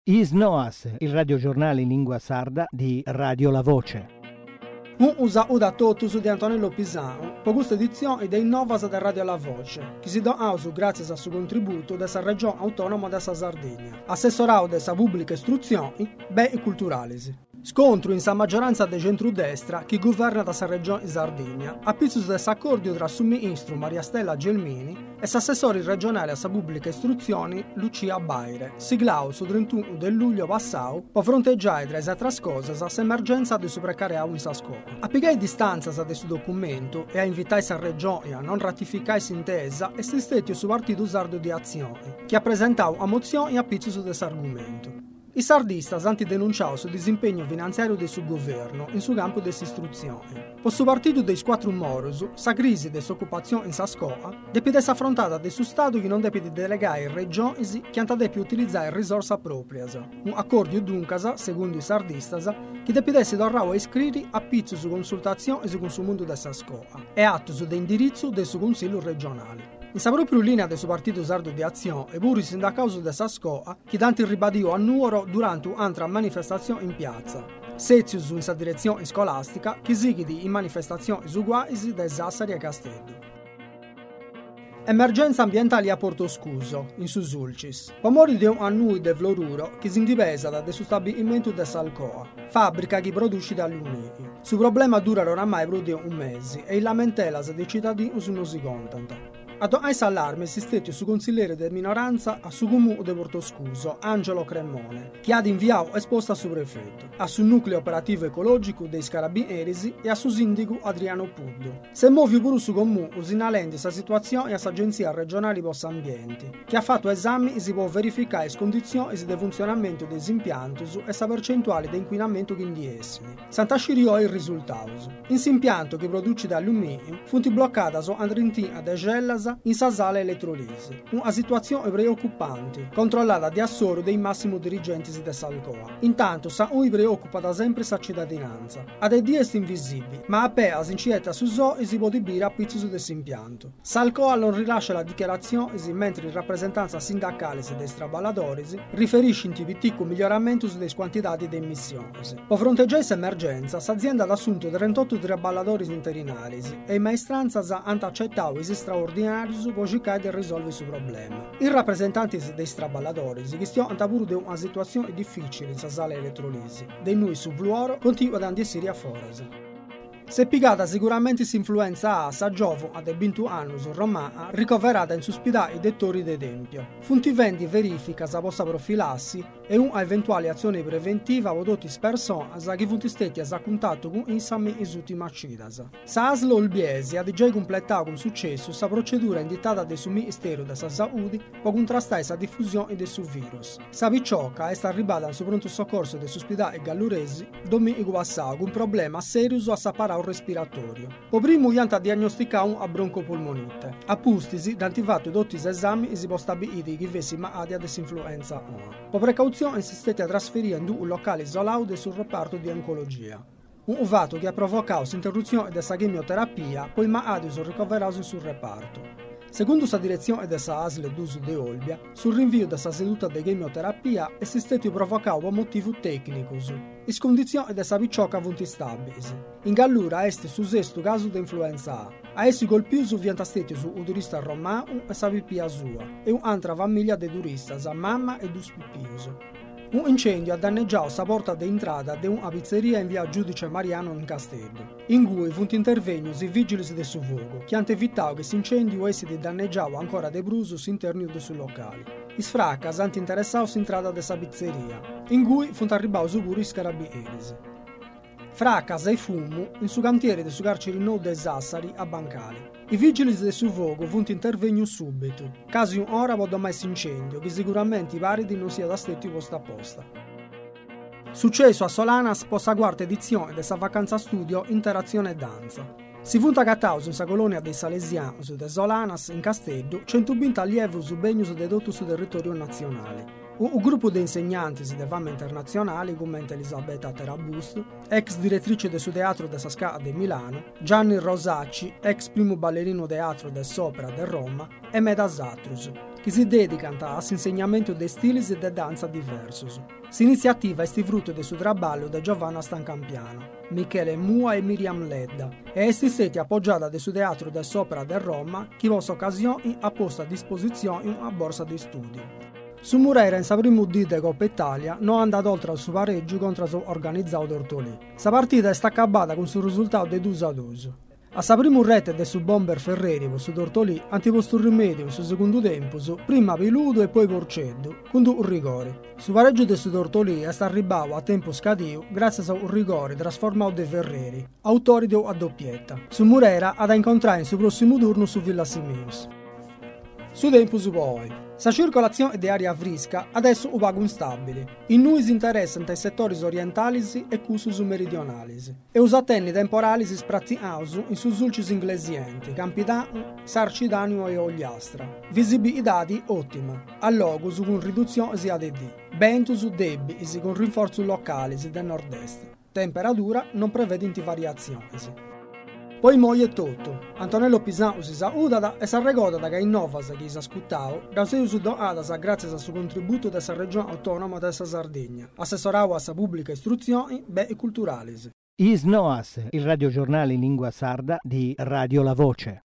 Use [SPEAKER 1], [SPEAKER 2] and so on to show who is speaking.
[SPEAKER 1] Is Noas, il radiogiornale in lingua sarda di Radio La Voce.
[SPEAKER 2] Un usa totus di Antonello Pisano, per questa edizione dei Novas da Radio La Voce, che si dà ausu grazie al suo contributo della regione autonoma della Sardegna, assessorato della pubblica istruzione e culturali. Scontro in sa maggioranza del centrodestra che governa da sa regione Sardegna, a pizzus dell'accordo tra su ministro Maria Stella Gelmini e s'assessore regionale a sa pubblica istruzione Lucia Baire, siglato su 31 del luglio passato per fronteggiare tra le altre cose l'emergenza di precariato in sa scuola. A piegare distanza da questo documento e a invitare sa regione a non ratificare s'intesa e si stette su partito sardo di azione, che ha presentato a mozione a pizzus di questo argomento. I sardistas hanno denunciato sul disimpegno finanziario del suo governo in suo campo dell'istruzione. Per suo partito dei quattro moros, sa crisi dell'occupazione in sa scuola deve essere affrontata del suo Stato che non deve delegare regioni che hanno da utilizzare risorse proprie. Un accordo dunque, secondo i sardistas, che deve essere dorrato iscritti a pizzo su consultazione su con mondo della scuola e atto su indirizzo del suo consiglio regionale. In sa propria linea del suo partito sardo di azione e pure i sindacati della scuola che danno il ribadio a Nuoro durante un'altra manifestazione in piazza. Sezius in sa direzione scolastica che sigidi in manifestazioni uguali da Sassari e Castello. Emergenza ambientale a Porto Scuso, in Susulcis. Pomori di un annui de Floruro che si indivesa da del stabilimento de Salcoa, fabbrica che produce dall'Uniti. Su problema dura oramai più di un mese e il lamentelas dei cittadini non si contano. Ad ais allarme si stette su consigliere di minoranza a su comune di Porto Scuso, Angelo Cremone, che ha inviato esposta su prefetto, a su nucleo operativo ecologico dei Carabinieri e a su sindaco Adriano Puddu. Se muove pure su comune usinalendo questa situazione all'Agenzia regionale Post Ambiente, che ha fatto esami e si può verificare le condizioni di funzionamento dei impianti e la percentuale di inquinamento che indiessini. Sant'Ascirio è il risultato. In impianto che produce d'alluminio, funti bloccata su Andrintina de Gellas in sa sala elettrolisi. Una situazione preoccupante, controllata di assoro dei massimi dirigenti di Salcoa. Intanto sa lui preoccupa da sempre sa cittadinanza. Ad è diesti invisibili, ma appena si incetta su so e si può dire a pizzo su questo impianto. Salcoa non rilascia la dichiarazione mentre il rappresentanza sindacale dei traballadori riferisce in TVT con miglioramento sulle quantità di emissioni. Per fronteggiare questa emergenza, l'azienda ha assunto 38 traballadori interinali e in maestranza hanno accettato i straordinari su può cercare di risolvere il suo problema. I rappresentanti dei traballadori che stiano pure di una situazione difficile in sala elettrolisi, dei noi su fluoro continuano ad essere a forza. Se piegata sicuramente si influenza a sa giovo ad 20 anni su Roma ricoverata in sospitare i dettori del tempio. Funtivendi verifica sa possa profilassi e un eventuale azione preventiva prodotti persone che funti stetti a contatto con insami in ultima cidas. Sa ASL Olbiesi ha già completato con successo sa procedura indicata del suo Ministero della Salute per contrastare la diffusione del suo virus. Sa Vicioca è stata arrivata al suo pronto soccorso del ospedale Galluresi domenica passato con un problema serio a separare respiratorio. Po primo gli hanno diagnosticato a broncopolmonite. A pustisi, d'antifatto tutti gli esami si può stabilire che avesse malattia dell'influenza A. Po precauzione si stette a trasferire in un locale isolato sul reparto di oncologia. Un fatto che ha provocato l'interruzione della chemioterapia, poi malati sono ricoverati sul reparto. Secondo la direzione della ASL d'uso di Olbia, sul rinvio della seduta di chemioterapia è stato provocato per motivo tecnico, in condizioni della Vicioca vunti stabili. In Gallura è su sesto caso di influenza A. A essi colpiuto viene stato su un turista romano e sa pipia sua, e un'altra famiglia di turisti, sa mamma e due pipiuso. Un incendio ha danneggiato la porta di entrata di una pizzeria in via Giudice Mariano in Castello, in cui furono intervenuti i vigili del suo fuoco, che hanno evitato che l'incendio essi danneggiato ancora dei brusi interni del suo locale. I sfraccas hanno interessato l'entrata della pizzeria, in cui furono arrivati pure i carabinieri. Fracas e fumo in su cantiere del suo carcere no de Sassari a Bancali. I vigili del suo fuoco furono intervenuti subito, quasi un'ora dopo questo incendio, che sicuramente i paridi non sia da stetti posto apposta. Successo a Solanas posta quarta edizione della vacanza studio Interazione e Danza. Si funta cattauso in sa colonia dei Salesiani de Solanas in Castello 120 allievi su begno su dedotto sul territorio nazionale. Un gruppo di insegnanti di fama internazionale come Elisabetta Terabus, ex direttrice del suo teatro de Scala di Milano, Gianni Rosacci, ex primo ballerino teatro del Sopra di Roma, e Meda Zatrus, che si dedicano all'insegnamento di stili e di danza diversi. L'iniziativa è frutto del suo lavoro da Giovanna Stancampiano, Michele Mua e Miriam Ledda e è stata appoggiata dal suo teatro dell'Opera di Roma che in questa occasione ha posto a disposizione una borsa di studio. Su Murera in sa primo dì di Coppa Italia non è andato oltre al suo pareggio contro il suo organizzato Tortolì. Sa partita è stata acabata con il risultato di 2-2. A sa primo rete del suo bomber Ferreri con su Tortolì hanno posto un rimedio in suo secondo tempo, prima Piludo e poi Porceddu, con un rigore. Su pareggio del suo Tortolì è stato arrivato a tempo scadio grazie a un rigore trasformato di Ferreri, autore di una doppietta. Su Murera ha da incontrare in suo prossimo turno su Villa Simius. Su tempo su poi. La circolazione di aria fresca adesso è poco instabile. In noi si interessano i settori orientali e quelli meridionali. E os attenni temporali si sprazziano in sus ulcis inglesienti, Campidano, Sarcidanio e Ogliastra. Visibilità ottima, a logo su con riduzione si ADD. Ventus debbi e con rinforzo locali del nord-est. Temperatura non prevede variazioni. Poi moglie è tutto. Antonello Pisano si saluta e si arregoda che in Novas che si ha ascoltato da sei usudoata grazie al suo contributo della regione autonoma della Sardegna, assessorato alla pubblica istruzione e culturali.
[SPEAKER 1] Is Noas, il radiogiornale in lingua sarda di Radio La Voce.